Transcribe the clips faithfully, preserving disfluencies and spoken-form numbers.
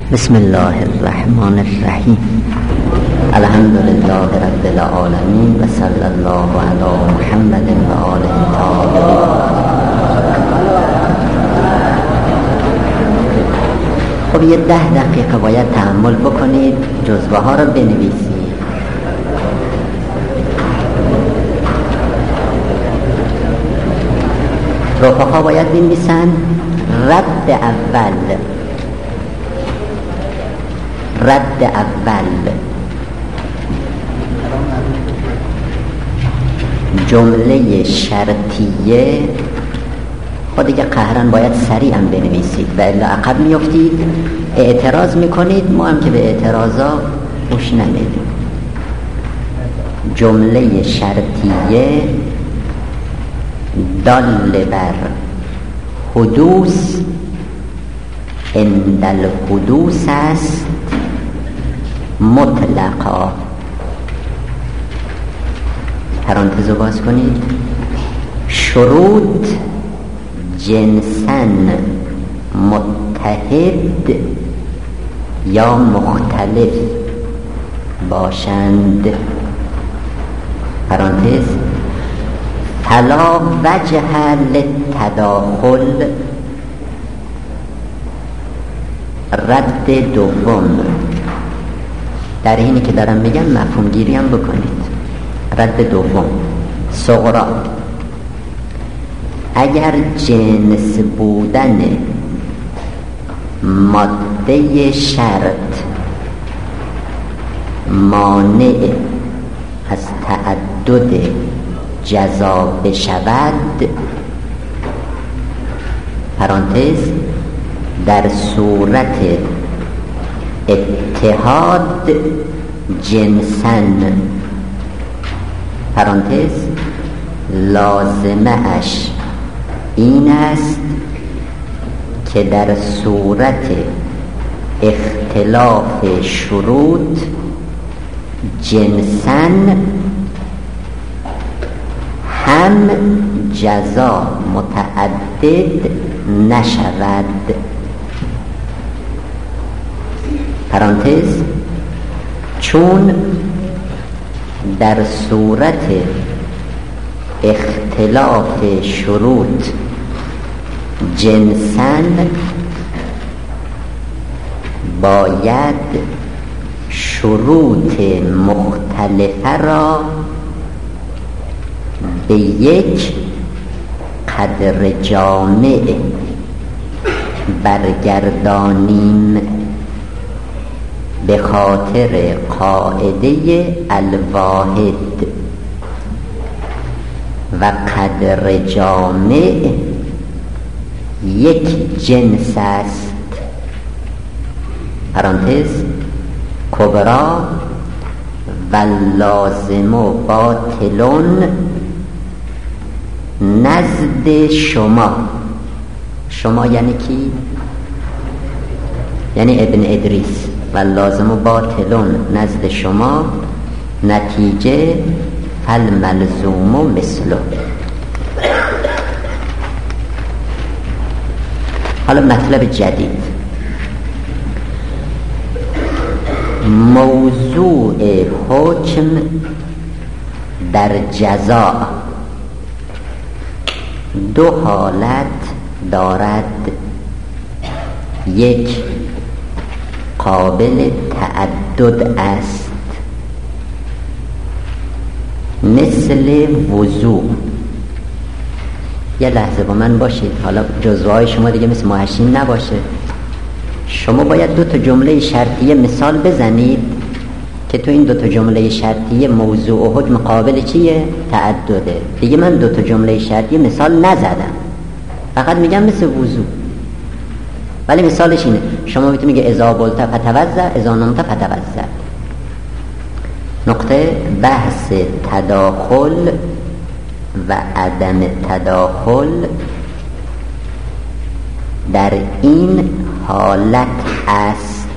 بسم الله الرحمن الرحیم. الحمد لله رب العالمین و صلی الله علی محمد و آله الطاهرین. خب یه ده دقیقه باید تأمل بکنید، جزوه ها رو بنویسید. رفقا باید بنویسن رد اول، رد اول، جمله شرطیه. خود دیگه قهرن باید سریعا بنویسید و الا عقب میافتید، اعتراض میکنید، ما هم که به اعتراضا گوش نمیدیم. جمله شرطیه دال بر حدوث عند الحدوث است مطلقا. پرانتز رو باز کنید. شروط جنساً متحد یا مختلف باشند، پرانتز فلا وجه للتداخل. رد دوم، در اینی که دارم میگم مفهوم گیری هم بکنید. رد دوم، صغرا، اگر جنس بودن ماده شرط مانع از تعدد جزا بشود، پرانتز در صورت اتحاد جنساً، پرانتز لازمه اش این است که در صورت اختلاف شروط جنساً هم جزا متعدد نشود، پرانتز چون در صورت اختلاف شروط جنساً باید شروط مختلفه را به یک قدر جامع برگردانیم به خاطر قاعده الواحد و قدر جامع یک جنس است، پرانتز کبرا و لازم و باطلون نزد شما. شما یعنی کی؟ یعنی ابن ادریس. و لازم و باطلون نزد شما، نتیجه فالملزوم و مثله. حالا مطلب جدید، موضوع حکم در جزا دو حالت دارد. یک قابل تعدد است، مثل وضوع. یه لحظه با من باشید، حالا جزوه های شما دیگه مثل محشین نباشه. شما باید دو تا جمله شرطیه مثال بزنید که تو این دو تا جمله شرطیه موضوع و حکم قابل چیه؟ تعدده. دیگه من دو تا جمله شرطیه مثال نزدم، فقط میگم مثل وضوع، ولی مثالش اینه. شما میتونی میگه اذا بلت فتوضا، اذا نمت فتوضا. نقطه بحث تداخل و عدم تداخل در این حالت است.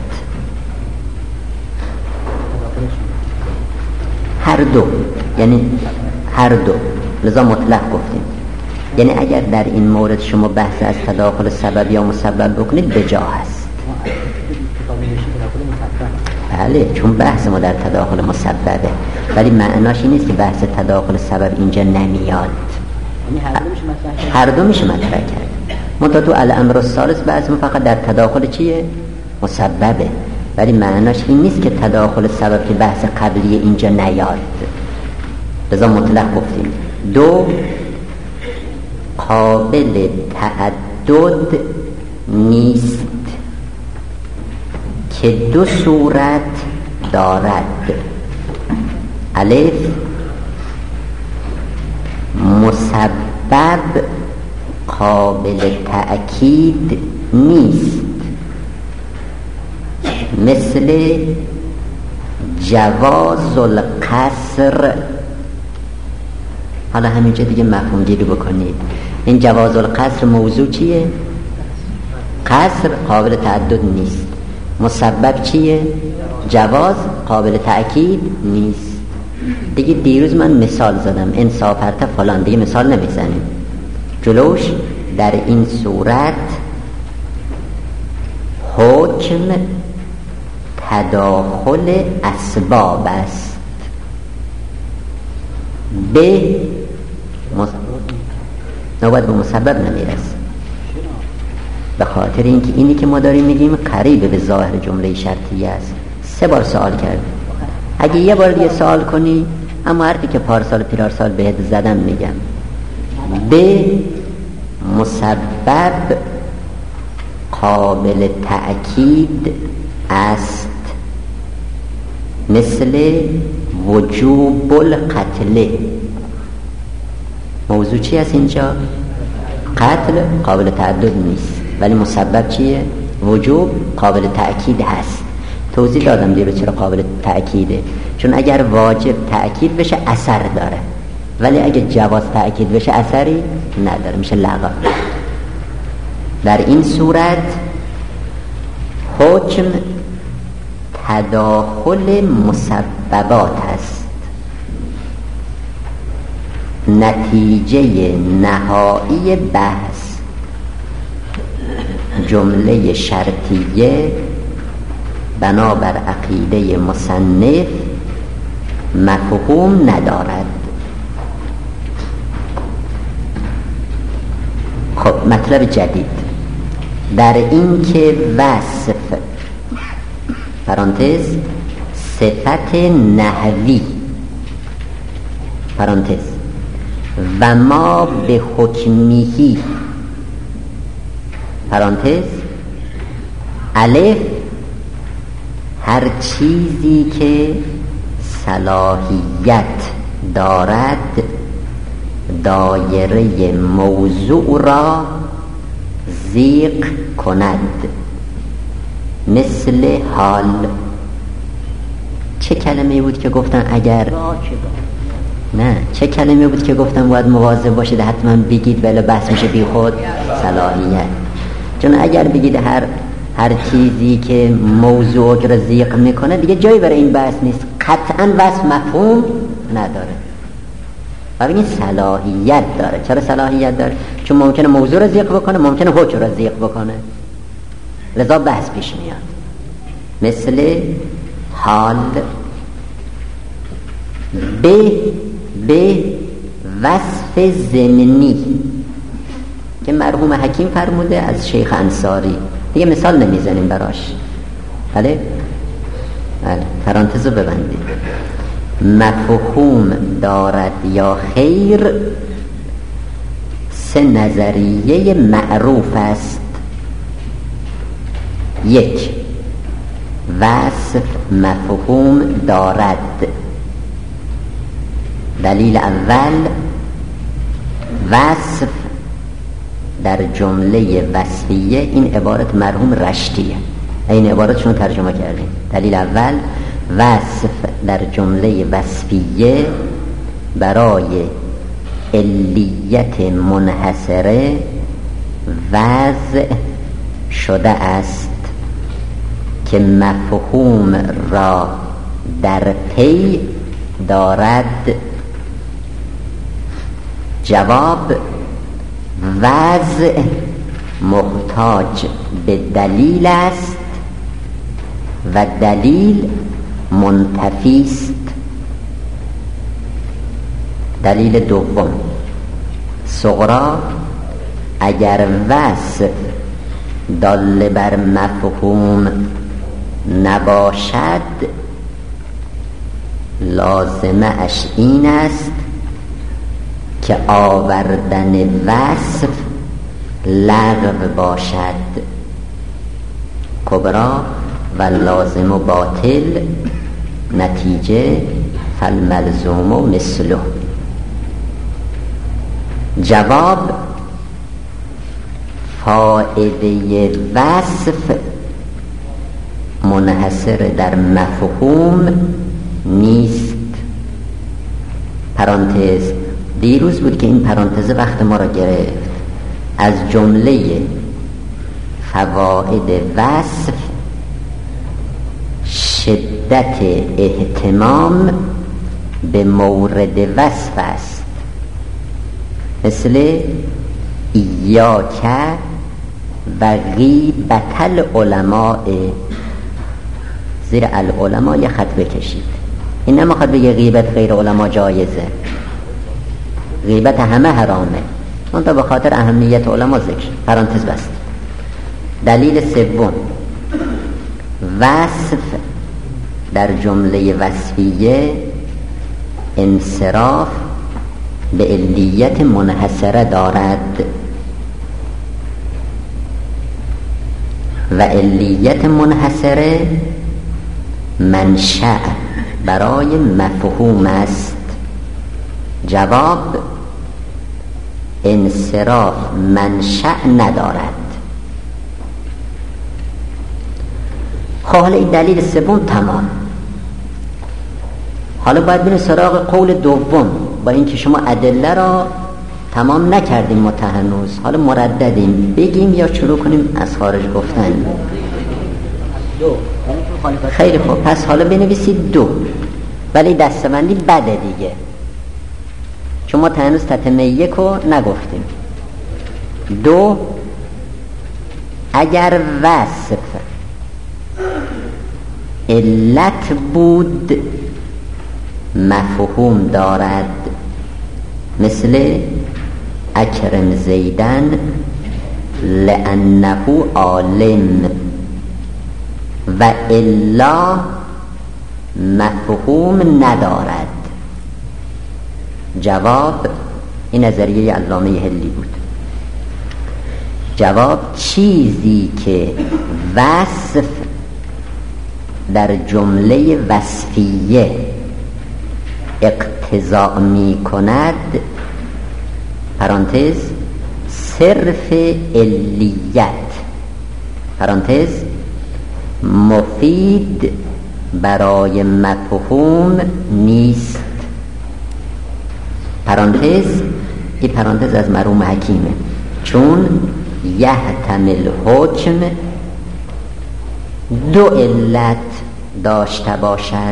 هر دو، یعنی هر دو، لذا مطلق گفتیم. یعنی اگر در این مورد شما بحث از تداخل سبب یا مسبب بکنید به جا هست. بله، چون بحث ما در تداخل مسببه، ولی معناش این نیست که بحث تداخل سبب اینجا نمیاد. هر دو میشه مطرح کرد. منتها تو الامر الثالث بحث ما فقط در تداخل چیه؟ مسببه، ولی معناش این نیست که تداخل سبب که بحث قبلی اینجا نیاد. لذا مطلق گفتیم. دو، قابل تعدد نیست که دو صورت دارد. الف، مسبب قابل تأکید نیست، مثل جواز القصر. حالا همینجا دیگه مفهوم گیری بکنید. این جواز القصر موضوع چیه؟ قصر قابل تعدد نیست. مسبب چیه؟ جواز قابل تأکید نیست. دیگه دیروز من مثال زدم، انصافرته فلان، دیگه مثال نمیزنیم جلوش. در این صورت حکم تداخل اسباب است. به نوبت به مسبب نمیرسه، به خاطر اینکه اینی که ما داریم میگیم قریب به ظاهر جمله شرطیه است. سه بار سوال کرد. اگه یه بار دیگه سوال کنی، اما حرفی که پارسال پیرارسال بهت زدم میگم، به مسبب قابل تأکید است، مثل وجوب القتل. موضوع چی است اینجا؟ قتل قابل تعدد نیست، ولی مسبب چیه؟ وجوب قابل تأکید هست. توضیح دادم دیگه چرا قابل تأکیده. چون اگر واجب تأکید بشه اثر داره، ولی اگه جواز تأکید بشه اثری نداره، میشه لغو. در این صورت حکم تداخل مسببات است. نتیجه نهایی بحث جمله شرطیه بنابر عقیده مصنف مفهوم ندارد. خب مطلب جدید در این که وصف پرانتز صفت نحوی پرانتز و ما به حکمیهی پرانتز الف هر چیزی که صلاحیت دارد دایره موضوع را ضیق کند، مثل حال. چه کلمه بود که گفتن اگر نه چه کلمه بود که گفتن باید مواظب باشید حتما بگید ولی بحث میشه بی خود صلاحیت. چون اگر بگید هر هر چیزی که موضوع را ضیق میکنه دیگه جایی برای این بحث نیست، قطعا وصف مفهوم نداره و بگید صلاحیت داره. چرا صلاحیت داره؟ چون ممکنه موضوع را ضیق بکنه، ممکنه حکم را ضیق بکنه، لذا بحث پیش میاد. مثل حال به به وصف ضمنی که مرحوم حکیم فرموده از شیخ انصاری، دیگه مثال نمیزنیم براش. بله بله پرانتزو ببندید. مفهوم دارد یا خیر سه نظریه معروف است. یک، وصف مفهوم دارد. دلیل اول، وصف در جمله وصفیه، این عبارت مرحوم رشتیه، این عبارتشون ترجمه کردیم. دلیل اول، وصف در جمله وصفیه برای علیت منحصره وضع شده است که مفهوم را در پی دارد. جواب، وضع محتاج به دلیل است و دلیل منتفی است. دلیل دوم، صغرا اگر وصف دال بر مفهوم نباشد لازمه اش این است که آوردن وصف لغو باشد. کبرا و لازم و باطل، نتیجه فالملزوم و مثله. جواب، فائده وصف منحصر در مفهوم نیست. پرانتز، دیروز بود که این پرانتز وقت ما را گرفت. از جمله فواید وصف شدت اهتمام به مورد وصف است، مثل ایاک و غیبت العلماء. زیر العلماء یه خط بکشید. این نمیخواد بگه غیبت غیر علماء جایزه، غیبت همه حرامه، اون تا به خاطر اهمیت علماء ذکر. پرانتز بست. دلیل سوم، وصف در جمله وصفیه انصراف به علیت منحصره دارد و علیت منحصره منشأ برای مفهوم است. جواب، انصراف منشأ ندارد. خب حالا این دلیل سوم تمام. حالا باید بریم سراغ قول دوم، با اینکه شما ادله را تمام نکردیم متهنوز، حالا مرددیم، بگیم یا شروع کنیم از خارج گفتن؟ دو. خیلی خوب، پس حالا بنویسید دو، ولی دستبندی بده دیگه، چون ما تهنوز تتمه یک رو نگفتیم. دو، اگر وصف علت بود مفهوم دارد، مثل اکرم زیدن لانه عالم، و الا مفهوم ندارد. جواب، این نظریه علامه حلی بود. جواب، چیزی که وصف در جمله وصفیه اقتضا می کند، پرانتز صرف علیت، پرانتز مفید برای مفهوم نیست. پرانتز، این پرانتز از مرحوم حکیمه، چون یحتمل حکم دو علت داشته باشد.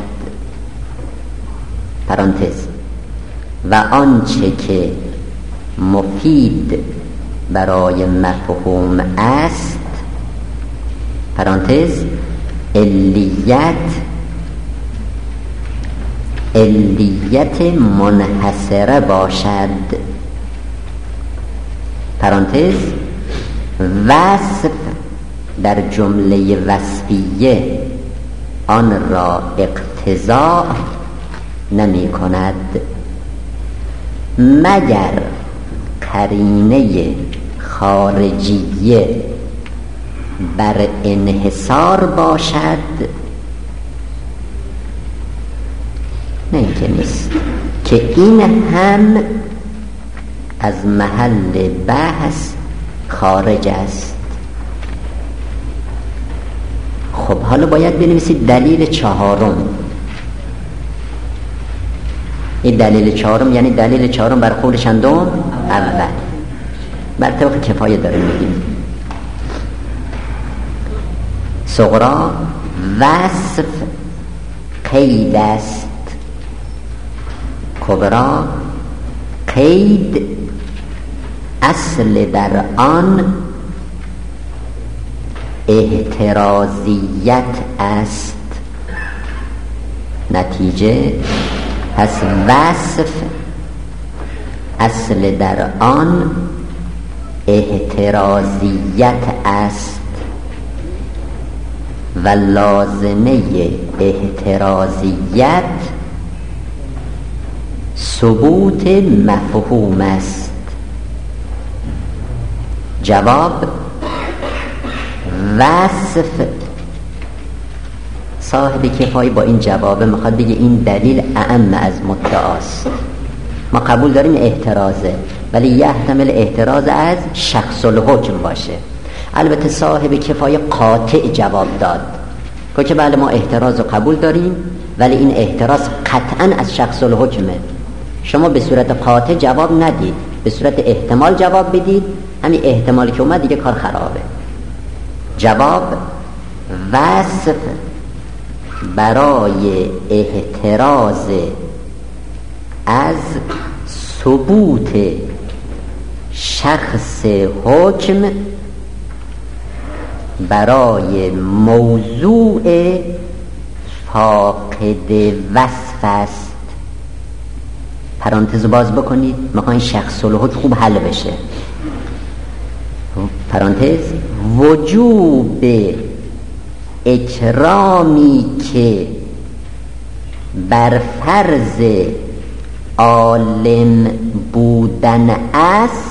پرانتز، و آنچه که مفید برای مفهوم است، پرانتز علیت علیت منحصره باشد. پرانتز، وصف در جمله وصفیه آن را اقتضا نمی کند مگر قرینه خارجیه بر انحصار باشد. نه اینکه نیست، که این هم از محل بحث خارج است. خب حالا باید بنویسید دلیل چهارم. این دلیل چهارم یعنی دلیل چهارم بر قول چندم؟ اول. بر طبق کفایه داره میگیم. صغرا وصف قید است، کبرا قید اصل در آن احترازیت است. نتیجه پس وصف اصل در آن احترازیت است و لازمه احترازیت ثبوت مفهوم است. جواب: وصف صاحب کفایه با این جواب میخواد بگه این دلیل اعم از مدعاست. ما قبول داریم احترازه، ولی یحتمل احتراز از شخص الحکم باشه. البته صاحب کفایه قاطع جواب داد که بله ما احتراز رو قبول داریم، ولی این احتراز قطعا از شخص الحکمه. شما به صورت قاطع جواب ندید، به صورت احتمال جواب بدید. همین احتمالی که اومد دیگه کار خرابه. جواب: وصف برای احتراز از ثبوت شخص حکم برای موضوع فاقد وصف است. پرانتز باز بکنید، میخواین شخص الحکم خوب حل بشه. پرانتز: وجوب اکرامی که بر فرض عالم بودن است،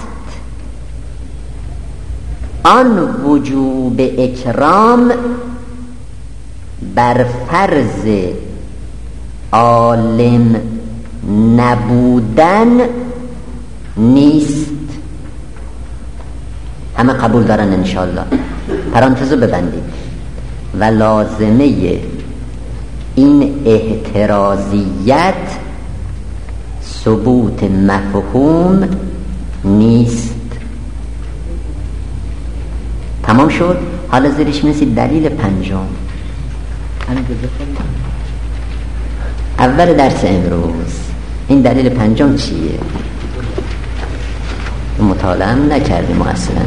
آن وجوب اکرام بر فرض عالم نبودن نیست. همه قبول دارن انشاءالله. پرانتزو ببندید. و لازمه این احترازیت ثبوت مفهوم نیست. تمام شد؟ حالا زیرش می‌نویسید دلیل پنجم. اول درس امروز این دلیل پنجم چیه؟ مطالعه نکردیم اصلا.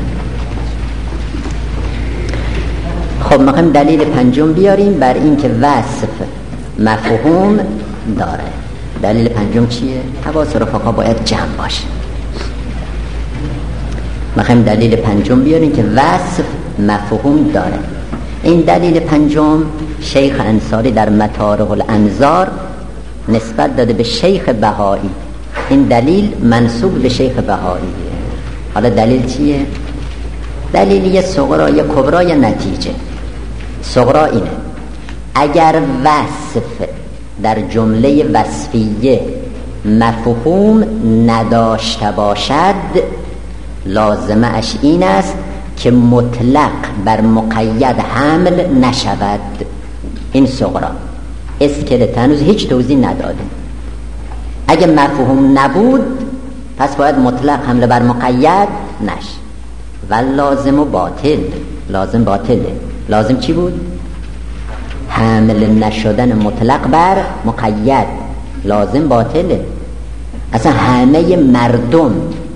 خب میخوایم دلیل پنجم بیاریم بر این که وصف مفهوم داره. دلیل پنجم چیه؟ حواس رفقا باید جمع باشه. میخوایم دلیل پنجم بیاریم که وصف مفهوم داره. این دلیل پنجم شیخ انصاری در مطارح الانظار نسبت داده به شیخ بهایی. این دلیل منسوب به شیخ بهاییه. حالا دلیل چیه؟ دلیل یه صغرا یه کبرا یه نتیجه. صغرا اینه: اگر وصف در جمله وصفیه مفهوم نداشته باشد، لازمه اش این است که مطلق بر مقید حمل نشود. این صغرا. اسکلت هنوز هیچ توضیح نداده. اگه مفهوم نبود پس باید مطلق حمل بر مقید نشه. و لازم و باطل. لازم باطله. لازم چی بود؟ حمل نشدن مطلق بر مقید. لازم باطله. اصلا همه مردم،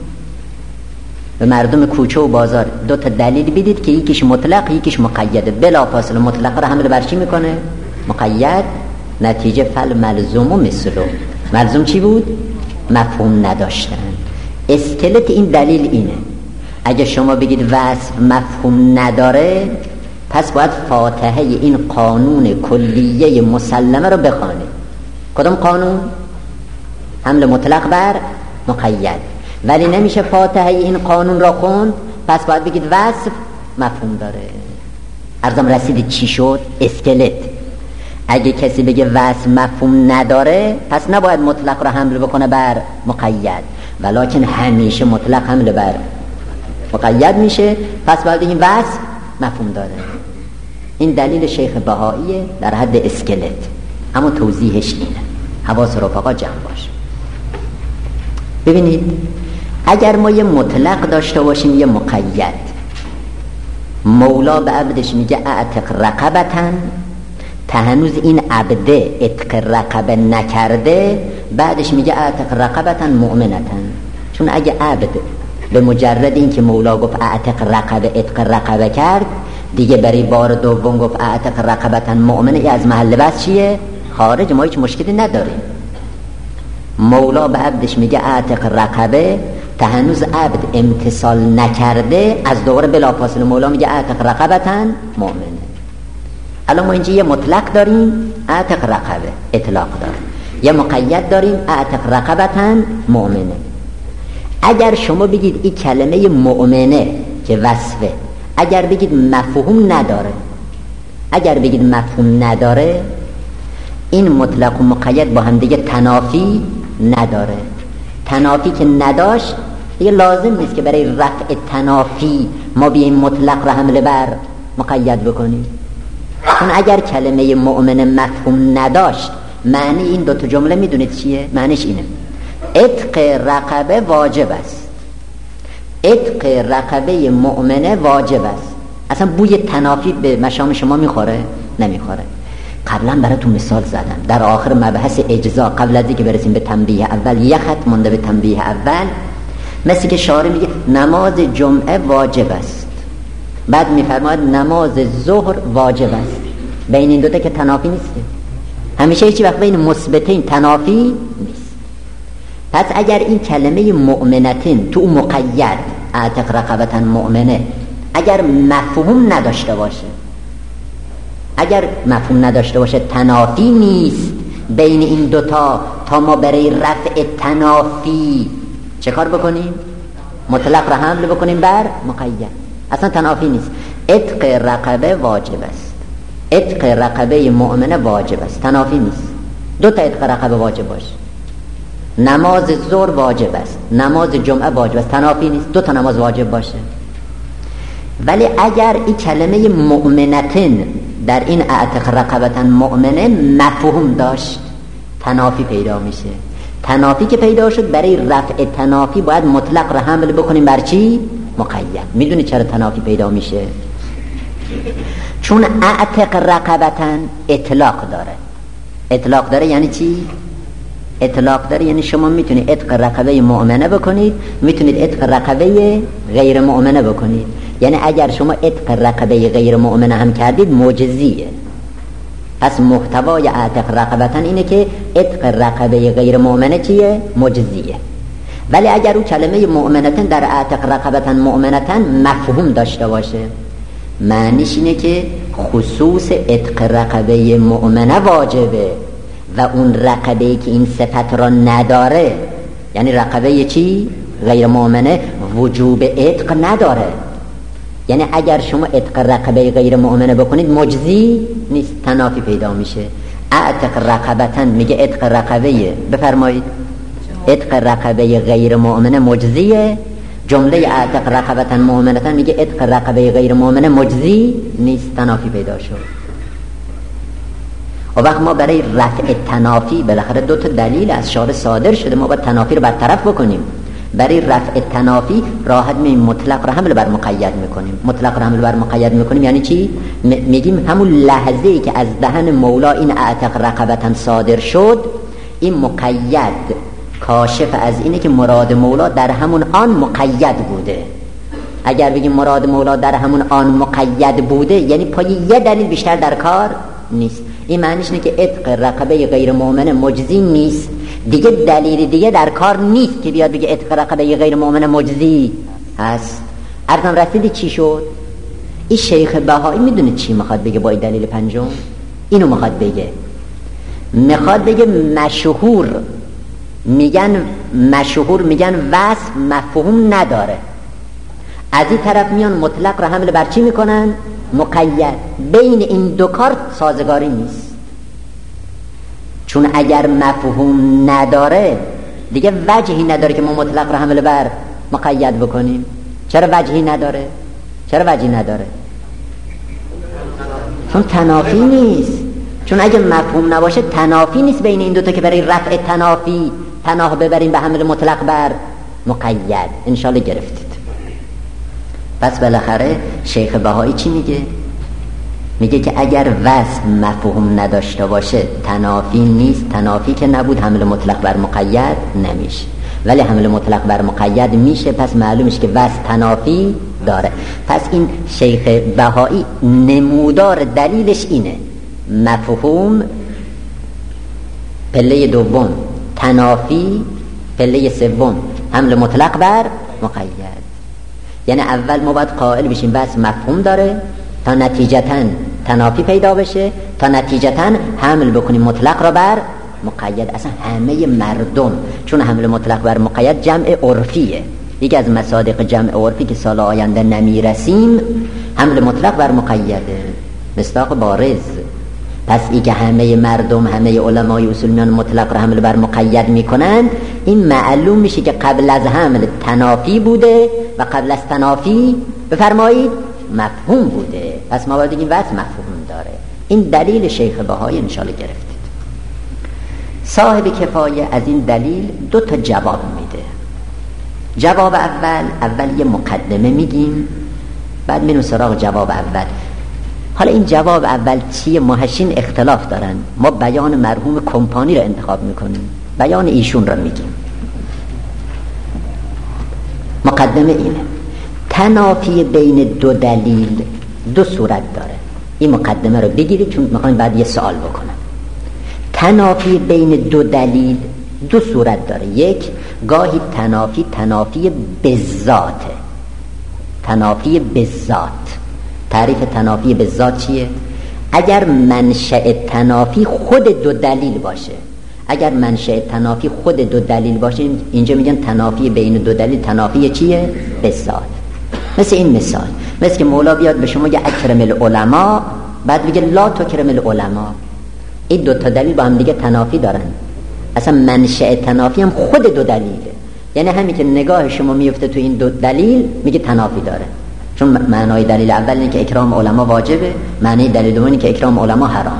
به مردم کوچه و بازار دو تا دلیل بدید که یکیش مطلق یکیش مقیده. بلا فاصله مطلق رو حمل بر چی میکنه؟ مقید. نتیجه فل ملزوم و مثلو. ملزوم چی بود؟ مفهوم نداشتن. اسکلت این دلیل اینه: اگه شما بگید وصف مفهوم نداره، پس باید فاتحه این قانون کلیه مسلمه رو بخوانید. کدوم قانون؟ حمل مطلق بر مقید. ولی نمیشه فاتحه این قانون را خوند پس باید بگید وصف مفهوم داره. عرضم رسیدید چی شد؟ اسکلت. اگه کسی بگه وصف مفهوم نداره، پس نباید مطلق را حمل بکنه بر مقید، ولکن همیشه مطلق حمل بر مقید میشه، پس باید بگیم وصف مفهوم داره. این دلیل شیخ بهائیه در حد اسکلت، اما توضیحش اینه. حواس رفقا جمع باشه. ببینید، اگر ما یه مطلق داشته باشیم یه مقید، مولا به عبدش میگه اعتق رقبتن، تا هنوز این عبده اتق رقبه نکرده، بعدش میگه اعتق رقبتن مؤمنتن. چون اگه عبد به مجرد این که مولا گفت اعتق رقبه اتق رقبه کرد، دیگه برای بار دوم گفت اعتق رقبة مؤمنه، ای از محل بس چیه؟ خارج، ما هیچ مشکلی نداریم. مولا به عبدش میگه اعتق رقبه، تا هنوز عبد امتصال نکرده، از دوباره بلافاصله مولا میگه اعتق رقبة مؤمنه. الان ما اینجا یه مطلق داریم اعتق رقبه اطلاق داریم، یه مقید داریم اعتق رقبة مؤمنه. اگر شما بگید این کلمه مؤمنه که وصفه، اگر بگید مفهوم نداره، اگر بگید مفهوم نداره، این مطلق و مقید با هم دیگه تنافی نداره. تنافی که نداشت دیگه لازم نیست که برای رفع تنافی ما بیاییم مطلق را حمله بر مقید بکنیم. چون اگر کلمه مؤمن مفهوم نداشت، معنی این دو تا جمله میدونید چیه؟ معنیش اینه: عتق رقبه واجب است، عتق رقبه مؤمنه واجب است. اصلا بوی تنافی به مشام شما میخوره؟ نمیخوره. قبلا براتون مثال زدم در آخر مبحث اجزا، قبل از اینکه برسیم به تنبیه اول، یه خط مونده به تنبیه اول. مثل که شارع میگه نماز جمعه واجب است، بعد میفرماید نماز ظهر واجب است. بین این دوتا که تنافی نیست، همیشه هیچ وقت بین مثبتین تنافی نیست. پس اگر این کلمه مؤمنتین تو مقید اعتق رقبة مؤمنه اگر مفهوم نداشته باشه، اگر مفهوم نداشته باشه تنافی نیست بین این دوتا، تا ما برای رفع تنافی چه کار بکنیم؟ مطلق را حمل بکنیم بر مقید. اصلا تنافی نیست. عتق رقبه واجب است، عتق رقبه مؤمنه واجب است، تنافی نیست. دو تا عتق رقبه واجب باشه، نماز ظهر واجب است، نماز جمعه واجب است، تنافی نیست. دو تا نماز واجب باشه. ولی اگر این کلمه مؤمنتن در این اعتق رقبة مؤمنه مفهوم داشت، تنافی پیدا میشه. تنافی که پیدا شد، برای رفع تنافی باید مطلق را حمل بکنیم بر چی؟ مقید. میدونی چرا تنافی پیدا میشه؟ چون اعتق رقبة اطلاق داره. اطلاق داره یعنی چی؟ اطلاق داره یعنی شما میتونید عتق رقبه مؤمنه بکنید، میتونید عتق رقبه غیر مؤمنه بکنید. یعنی اگر شما عتق رقبه غیر مؤمنه هم کردید معجزیه. پس محتوای اعتق رقبة اینه که عتق رقبه غیر مؤمنه چیه؟ معجزیه. ولی اگر اون کلمه مؤمنتن در اعتق رقبة مؤمنتن مفهوم داشته باشه، معنیش اینه که خصوص عتق رقبه مؤمنه واجبه و اون رقبه که این صفت را نداره، یعنی رقبه چی؟ غیر مؤمنه، وجوب عتق نداره. یعنی اگر شما عتق رقبه غیر مؤمنه بکنید مجزی نیست، تنافی پیدا میشه. اعتق رقبة میگه عتق رقبه، بفرمایید عتق رقبه غیر مؤمنه مجزیه. جمله اعتق رقبة مؤمنه میگه عتق رقبه غیر مؤمنه مجزی نیست، تنافی پیدا شد. و وقت ما برای رفع تنافی بالاخره دو تا دلیل از شارع صادر شده، ما باید تنافی رو برطرف بکنیم. برای رفع تنافی راحت می مطلق را حمل بر مقید میکنیم. مطلق را حمل بر مقید میکنیم یعنی چی؟ میگیم همون لحظه ای که از دهن مولا این اعتق رقبة صادر شد، این مقید کاشف از اینه که مراد مولا در همون آن مقید بوده. اگر بگیم مراد مولا در همون آن مقید بوده، یعنی پای یه دلیل بیشتر در کار نیست. این معنیش اینه که عتق رقبه غیر مؤمنه مجزی نیست، دیگه دلیل دیگه در کار نیست که بیاد بگه عتق رقبه غیر مؤمنه مجزی هست. ارزم رسیدی چی شد؟ این شیخ بهایی میدونه چی میخواد بگه با این دلیل پنجم؟ اینو میخواد بگه، میخواد بگه مشهور میگن مشهور میگن وصف مفهوم نداره، از این طرف میان مطلق را حمل بر چی میکنن؟ مقید. بین این دو کار سازگاری نیست. چون اگر مفهوم نداره دیگه وجهی نداره که ما مطلق را حمل بر مقید بکنیم. چرا وجهی نداره؟ چرا وجهی نداره؟ چون تنافی نیست. چون اگه مفهوم نباشه تنافی نیست بین این دوتا که برای رفع تنافی پناه ببریم به حمل مطلق بر مقید. انشالله گرفتید. پس بالاخره شیخ بهایی چی میگه؟ میگه که اگر وصف مفهوم نداشته باشه تنافی نیست. تنافی که نبود حمل مطلق بر مقید نمیشه، ولی حمل مطلق بر مقید میشه. پس معلومش که وصف تنافی داره. پس این شیخ بهایی نمودار دلیلش اینه: مفهوم پله دوم، تنافی پله سوم، حمل مطلق بر مقید. یعنی اول ما باید قائل بشیم بس مفهوم داره تا نتیجتاً تنافی پیدا بشه، تا نتیجتاً حمل بکنیم مطلق را بر مقید. اصلا همه مردم چون حمل مطلق بر مقید جمع عرفیه، یکی از مصادیق جمع عرفی که سال آینده نمیرسیم حمل مطلق بر مقیده، مصداق بارز. پس ای که همه مردم، همه علمای اصولیان مطلق را حمل بر مقید میکنند، این معلوم میشه که قبل از حمل تنافی بوده و قبل از تنافی بفرمایید مفهوم بوده. پس ما باید بگیم واسه مفهوم داره. این دلیل شیخ بهایی انشاءالله گرفتید. صاحب کفایه از این دلیل دو تا جواب میده. جواب اول اول یه مقدمه میگیم، بعد میریم سراغ جواب اول. حالا این جواب اول چیه؟ محشین اختلاف دارن. ما بیان مرحوم کمپانی رو انتخاب میکنیم، بیان ایشون رو میگیم. مقدمه اینه: تنافی بین دو دلیل دو صورت داره. این مقدمه رو بگیرید چون میخوایم بعد یه سوال بکنم. تنافی بین دو دلیل دو صورت داره. یک، گاهی تنافی تنافی بالذات، تنافی بالذات. تعریف تنافی بالذات چیه؟ اگر منشأ تنافی خود دو دلیل باشه، اگر منشأ تنافی خود دو دلیل باشه، اینجا میگن تنافی بین دو دلیل تنافی چیه؟ بالذات. مثل این مثال، مثل که مولا بیاد به شما یه اکرم العلماء، بعد میگه لا تکرم العلماء. این دو تا دلیل با هم دیگه تنافی دارن. اصلا منشأ تنافی هم خود دو دلیله. یعنی همین که نگاه شما میفته تو این دو دلیل میگه تنافی داره. چون معنای دلیل اول اینه که اکرام علما واجبه، معنی دلیل دوم اینه که اکرام علما حرامه.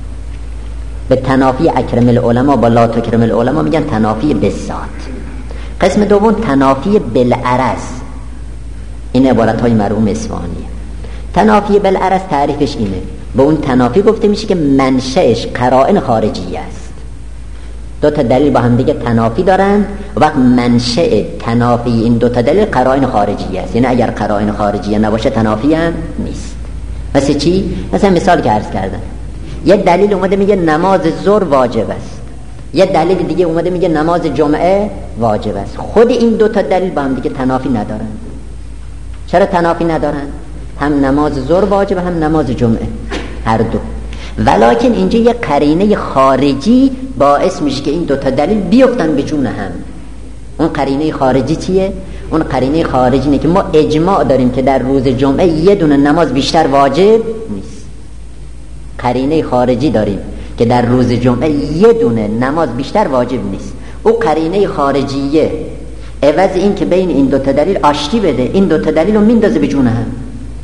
به تنافی اکرم العلماء با لا تکرم العلماء میگن تنافی بالذات. قسم دوم تنافی بالعرض. این عبارت های مرحوم اصفهانیه. تنافی بالعرض تعریفش اینه: به اون تنافی گفته میشه که منشأش قرائن خارجی است. دو تا دلیل با هم دیگه تنافی دارن و وقت منشأ تنافی این دو تا دلیل قرائن خارجی است. یعنی اگر قرائن خارجی نباشه تنافی هم نیست. مثل چی؟ مثلا مثال که عرض کردم، یه دلیل اومده میگه نماز ظهر واجب است، یه دلیل دیگه اومده میگه نماز جمعه واجب است. خود این دو تا دلیل با هم دیگه تنافی ندارن. چرا تنافی ندارن؟ هم نماز ظهر واجب، هم نماز جمعه، هر دو. ولکن اینجا یه قرینه خارجی باعث میشه که این دو تا دلیل بیفتن به جون هم. اون قرینه خارجی چیه؟ اون قرینه خارجی اینه که ما اجماع داریم که در روز جمعه یه دونه نماز بیشتر واجب نیست. قرینه خارجی داریم که در روز جمعه یه دونه نماز بیشتر واجب نیست. او قرینه خارجیه عوض این که بین این دو تا دلیل آشتی بده، این دو تا دلیل رو میندازه به جون هم.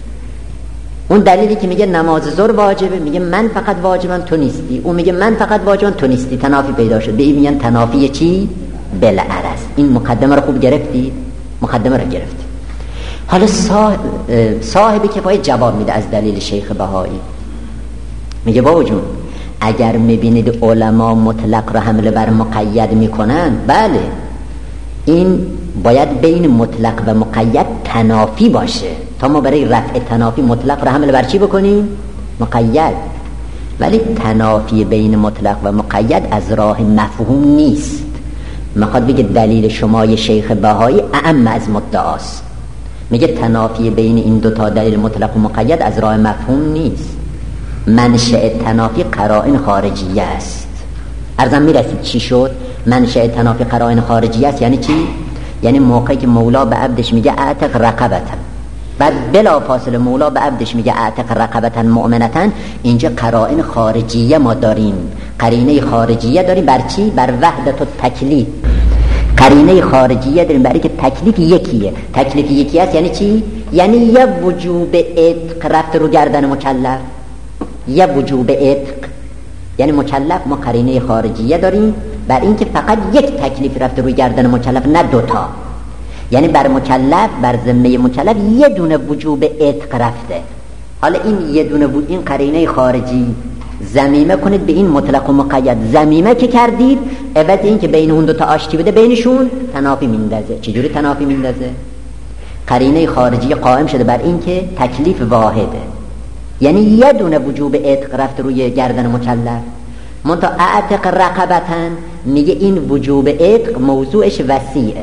اون دلیلی که میگه نماز ظهر واجبه میگه من فقط واجبم تو نیستی، اون میگه من فقط واجبم تو نیستی، تنافی پیدا شد. به این میگن تنافی چی؟ بالعرض. این مقدمه رو خوب گرفتی؟ مقدمه رو گرفتی. حالا صاحب, صاحب کفایه جواب میده از دلیل شیخ بهایی. میگه بابا جون اگر میبینید علما مطلق را حمله بر مقید میکنن، بله این باید بین مطلق و مقید تنافی باشه تا ما برای رفع تنافی مطلق را حمله بر چی بکنیم؟ مقید. ولی تنافی بین مطلق و مقید از راه مفهوم نیست. میخواد بگه دلیل شمای شیخ بهایی اعم از مدعاست. میگه تنافی بین این دو تا دلیل مطلق و مقید از راه مفهوم نیست. منشأ تنافی قرائن خارجی است. ارزم میرسید چی شد؟ منشأ تنافی قرائن خارجی است یعنی چی؟ یعنی موقعی که مولا به عبدش میگه اعتق رقبتا، بعد بلا فاصله مولا به عبدش میگه اعتق رقبتا مؤمنتا، اینجا قرائن خارجیه ما داریم، قرینه خارجیه داریم. بر چی؟ بر وحدت و تکلیف. قرینه خارجیه داریم برای که تکلیف یکیه. تکلیف یکی است یعنی چی؟ یعنی یه وجوب عتق رفت رو گردن مکلف، یه وجوب عتق یعنی مکلف. ما قرینه خارجیه داریم بر این که فقط یک تکلیف رفت روی گردن مکلف، نه دوتا. یعنی بر مکلف، بر ذمه مکلف یه دونه وجوب عتق رفته. حالا این یه دونه بود، این قرینه خارجی ضمیمه کنید به این مطلق و مقید. ضمیمه که کردید عوض این که بین اون دو تا آشتی بده بینشون تنافی میندازه. چجوری تنافی میندازه؟ قرینه خارجی قائم شده بر این که تکلیف واحده، یعنی یه دونه وجوب عتق رفت روی گردن مکلف. منتها اعتق رقبتن میگه این وجوب عتق موضوعش وسیعه،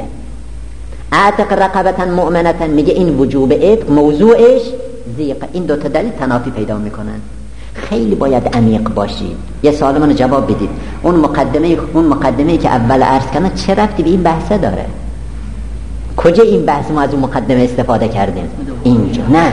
اعتق رقبتن مؤمنتن میگه این وجوب عتق موضوعش ضیقه. این دوتا دلیل تنافی پیدا میکنن. خیلی باید عمیق باشید. یه سوال منو جواب بدید، اون مقدمه اون مقدمه‌ای که اول عرض کردم چه ربطی به این بحثه داره؟ کجا این بحث ما از اون مقدمه استفاده کردیم؟ اینجا نه.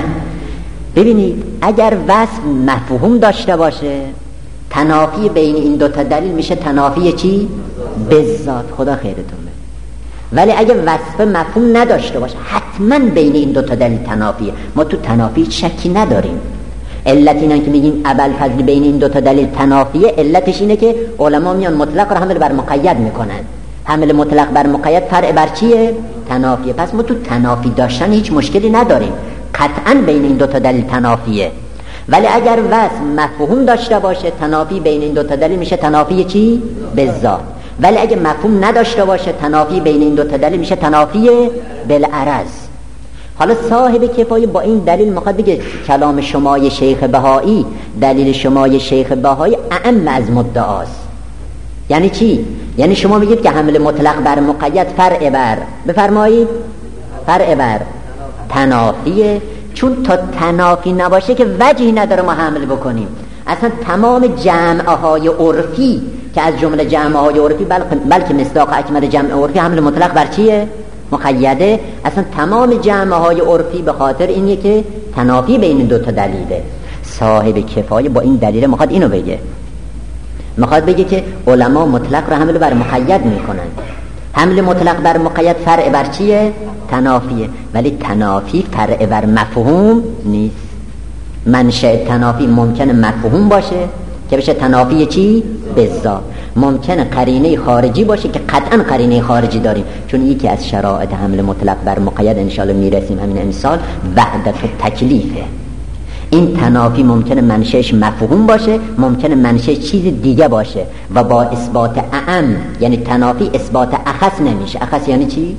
ببینید اگر وصف مفهوم داشته باشه، تنافی بین این دوتا دلیل میشه تنافی چی؟ بالذات. خدا خیرتون بده. ولی اگه وصف مفهوم نداشته باشه حتما بین این دوتا دلیل تنافیه. ما تو تنافی شکی نداریم. علت اینه که میگیم ابوالفضل بین این دوتا دلیل تنافیه، علتش اینه که علما میان مطلق رو حمل بر مقید میکنن. حمل مطلق بر مقید فرع بر چیه؟ تنافیه. پس ما تو تنافی داشتن هیچ مشکلی نداریم، قطعا بین این دوتا دلیل تنافیه. ولی اگر وصف مفهوم داشته باشه، تنافی بین این دوتا دلیل میشه تنافی چی؟ بالذات. ولی اگه مفهوم نداشته باشه، تنافی بین این دوتا دلیل میشه تنافی بالعرض. حالا صاحب کفایه با این دلیل میخواد بگه کلام شمای شیخ بهایی، دلیل شمای شیخ بهایی اعم از مدعاست. یعنی چی؟ یعنی شما میگید که حمل مطلق بر مقید فرع بر، بفرمایید، فرع بر تنافیه. چون تا تنافی نباشه که وجهی نداره ما حمل بکنیم. اصلا تمام جمعهای عرفی که از جمله جمعهای عرفی بلکه بلکه مصداق اکمل جمع عرفی حمل مطلق بر چیه؟ مقیده. اصلا تمام جمعهای عرفی به خاطر اینه که تنافی بین دو تا دلیله. صاحب کفایه با این دلیل میخواد اینو بگه، میخواد بگه که علما مطلق رو حمل بر مقید میکنن. حمل مطلق بر مقید فرع بر چیه؟ تنافیه. ولی تنافی فرع بر مفهوم نیست. منشأ تنافی ممکنه مفهوم باشه که بشه تنافی چی؟ بالذات. ممکنه قرینه خارجی باشه که قطعا قرینه خارجی داریم، چون یکی از شرایط حمل مطلق بر مقید انشاءالله میرسیم همین امسال وحدت تکلیفه. این تنافی ممکنه منشأش مفهوم باشه، ممکنه منشأ چیز دیگه باشه و با اثبات اعم، یعنی تنافی اثبات اخص نمیشه. اخص یعنی چی؟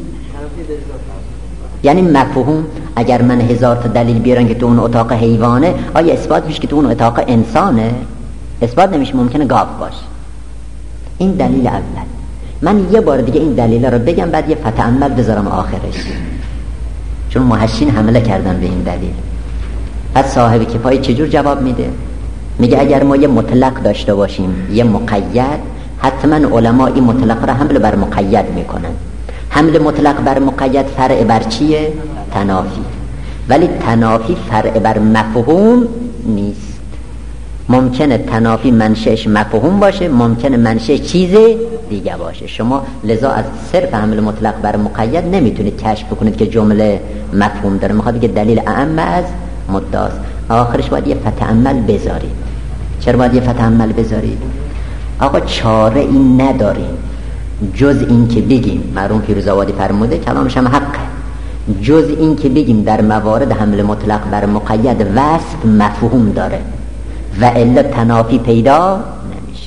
یعنی مفهوم اگر من هزار تا دلیل بیارن که تو اون اتاق حیوانه، آیا اثبات میشه که تو اون اتاق انسانه؟ اثبات نمیشه، ممکنه گاو باشه. این دلیل اول. من یه بار دیگه این دلیل رو بگم بعد یه فتعمل بذارم آخرش، چون محشین حمله کردن به این دلیل. پس صاحب کفایه چجور جواب میده؟ میگه اگر ما یه مطلق داشته باشیم یه مقید، حتما علما این مطلق را حمل بر مقید میکنن. حمل مطلق بر مقید فرع بر چیه؟ تنافی. ولی تنافی فرع بر مفهوم نیست. ممکنه تنافی منشأش مفهوم باشه، ممکنه منشأ چیز دیگه باشه. شما لذا از صرف حمل مطلق بر مقید نمیتونید کشف بکنید که جمله مفهوم داره. میخواد بگه دلیل اعم از مدعاست. آخرش باید یه فتعمل بذارید. چرا باید یه فتعمل بذارید؟ آقا چاره این نداریم جز این که بگیم، مرحوم فیروزآبادی فرموده کلامش هم حقه، جز این که بگیم در موارد حمل مطلق بر مقید وصف مفهوم داره و الا تنافی پیدا نمیشه.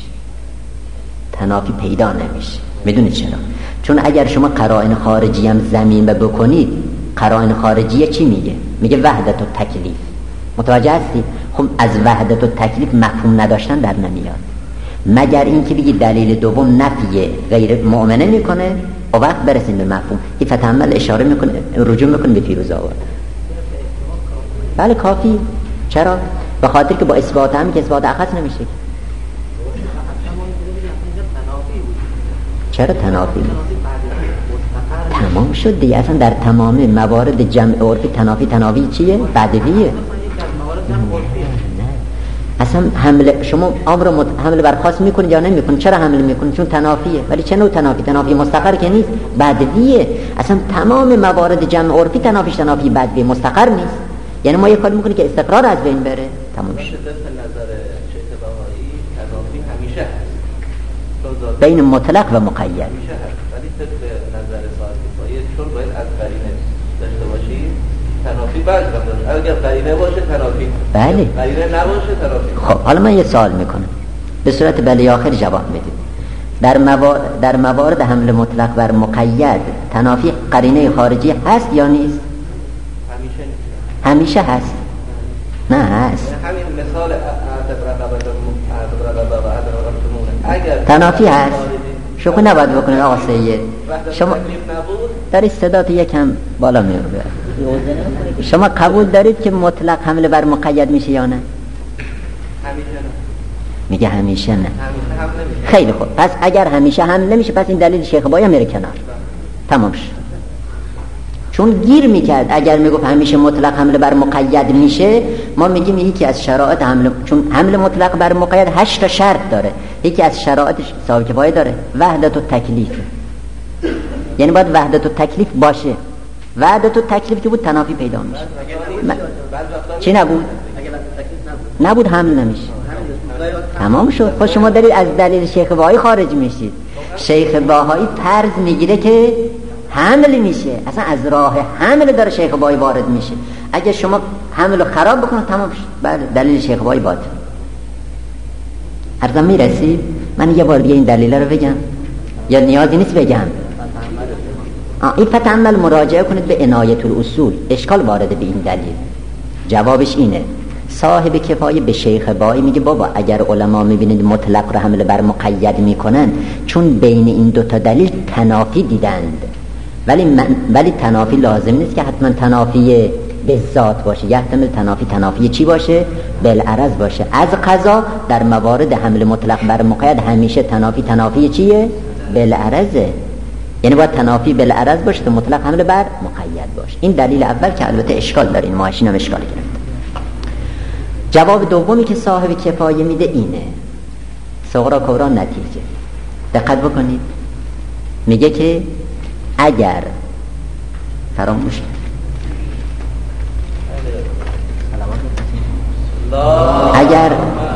تنافی پیدا نمیشه. میدونید چرا؟ چون اگر شما قرائن خارجی هم ضمیمه بکنید، قرائن خارجیه چی میگه؟ میگه وحدت و تکلیف. متوجه هستی؟ خب از وحدت و تکلیف مفهوم نداشتن در نمیاد، مگر این که بگی دلیل دوم نفی غیر مؤمنه میکنه و وقت برسیم به مفهوم. این فتعمل اشاره میکنه، رجوع میکنه به فیروزآباد. بله کافی. چرا؟ به خاطر که با اثبات هم که اثبات اخص نمیشه. چرا تنافی؟ تمام شد دیگه. اصلا در تمام موارد جمع عرفی تنافی تنافی چیه؟ بدویه. اصلا حمل شما امر مت... حمل بر خاص میکنید یا نمیکنید؟ چرا حمل میکنید؟ چون تنافیه. ولی چه نوع تنافی؟ تنافی مستقر که نیست، بدویه. اصلا تمام موارد جمع عرفی تنافیش تنافی بدویه، مستقر نیست. یعنی ما یه کاری میکنیم که استقرار از بین بره. تموم شد. بین مطلق و مقید ولی طبق نظر صاحب کفایه چون باید از قرینه داشته باشی تنافی بعد داره. اگر قرینه باشه تنافی، بله قرینه نباشه تنافی. خب حالا من یه سوال میکنم به صورت بله آخر جواب میدید. در موارد در موارد حمل مطلق بر مقید تنافی قرینه خارجی هست یا نیست؟ همیشه هست. نه هست. همین مثال اگر تنافی هست. شوخی نباید بکنید آقا سید. شما دارید صدات یکم بالا میبره. شما قبول دارید که مطلق حمله بر مقید میشه یا نه؟ همیشه نه. میگه همیشه نه. همیشه هم نمیشه. خیلی خوب. پس اگر همیشه هم نمیشه پس این دلیل شیخ بایا میره کنار. تمام شد. چون گیر میکرد اگر میگفت همیشه مطلق حمله بر مقید میشه، ما میگیم یکی از شرایط حمله، چون حمله مطلق بر مقید هشت تا شرط داره، یکی از شرایطش صاحب کفایه داره، وحدت و تکلیف. یعنی باید وحدت و تکلیف باشه. وحدت و تکلیف که بود تنافی پیدا میشه. م... چی نبود؟ نبود حمل نمیشه. تمام شد. خب شما دارید از دلیل شیخ باهایی خارج میشید. شیخ باهایی فرض میگیره که حمل میشه، اصلا از راه حمل داره شیخ باهایی وارد میشه. اگه شما حمل رو خراب بکنید تمام شد. بله دلیل شیخ باهایی باطل. عرضم میرسید. من یه بار دیگه این دلیل رو بگم یا نیازی نیست بگم؟ این فتعمل مراجعه کنید به عنایت الاصول. اشکال وارد به این دلیل. جوابش اینه صاحب کفایه به شیخ باهایی میگه بابا اگر علما میبینید مطلق رو حمل بر مقید میکنن چون بین این دوتا دلیل تنافی دیدند، ولی من ولی تنافی لازم نیست که حتما تنافی به ذات باشه، یحتمل تنافی تنافی چی باشه؟ بالعرض باشه. از قضا در موارد حمل مطلق بر مقید همیشه تنافی تنافی چیه؟ بالعرضه. یعنی باید تنافی بالعرض باشه تا مطلق حمل بر مقید باشه. این دلیل اول که البته اشکال داره، این ماشین هم اشکال گرفته. جواب دومی که صاحب کفایه میده اینه صغرا کبرا نتیجه. دقت بکنید. میگه که اگر فراموش اگر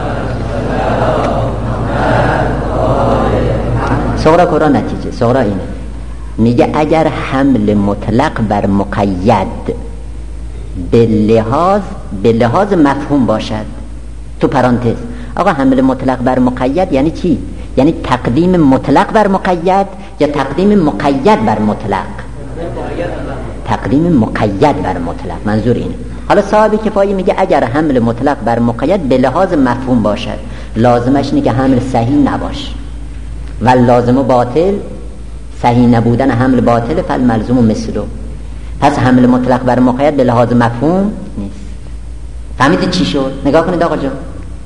صغرا کبرا نتیجه صغرا اینه، میگه اگر حمل مطلق بر مقید به لحاظ به لحاظ مفهوم باشد، تو پرانتز آقا حمل مطلق بر مقید یعنی چی؟ یعنی تقدیم مطلق بر مقید یا تقدیم مقید بر مطلق؟ تقدیم مقید بر مطلق. منظور اینه. حالا صاحب کفایه میگه اگر حمل مطلق بر مقید به لحاظ مفهوم باشد لازمش اینه که حمل صحیح نباشه و لازم و باطل، صحیح نبودن حمل باطل فالملزوم مثله. پس حمل مطلق بر مقید به لحاظ مفهوم نیست. فهمیدید چی شد؟ نگاه کنید آقا جان.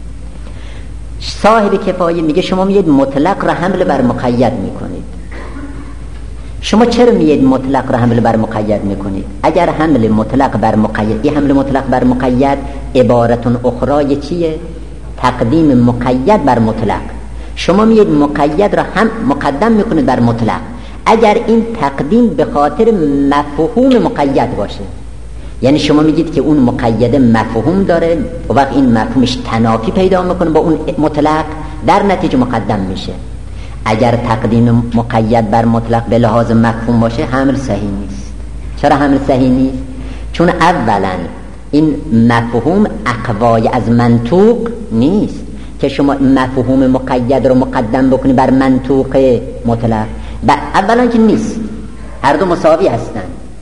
صاحب کفایه میگه شما میید مطلق را حمل بر مقید میکنید. شما چرا میید مطلق را حمل بر مقید میکنید؟ اگر حمل مطلق بر مقید، این حمل مطلق بر مقید عبارتون اخرای چیه؟ تقدیم مقید بر مطلق. شما میید مقید را هم مقدم میکنید بر مطلق. اگر این تقدیم به خاطر مفهوم مقید باشه، یعنی شما میگید که اون مقید مفهوم داره و وقت این مفهومش تنافی پیدا میکنه با اون مطلق، در نتیجه مقدم میشه. اگر تقدیم مقید بر مطلق به لحاظ مفهوم باشه حمل صحیح نیست. چرا حمل صحیح نیست؟ چون اولا این مفهوم اقوای از منطوق نیست که شما مفهوم مقید رو مقدم بکنی بر منطوق مطلق. اولا که نیست، هر دو مساوی هستن.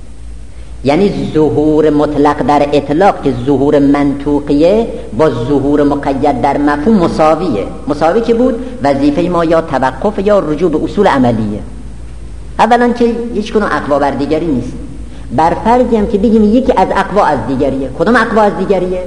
یعنی ظهور مطلق در اطلاق که ظهور منطوقیه با ظهور مقید در مفهوم مساویه. مساوی که بود وظیفه ما یا توقف یا رجوع به اصول عملیه. اولا که هیچ کنون اقوا بر دیگری نیست. بر فرضی هم که بگیم یکی از اقوا از دیگریه، کدوم اقوا از دیگریه؟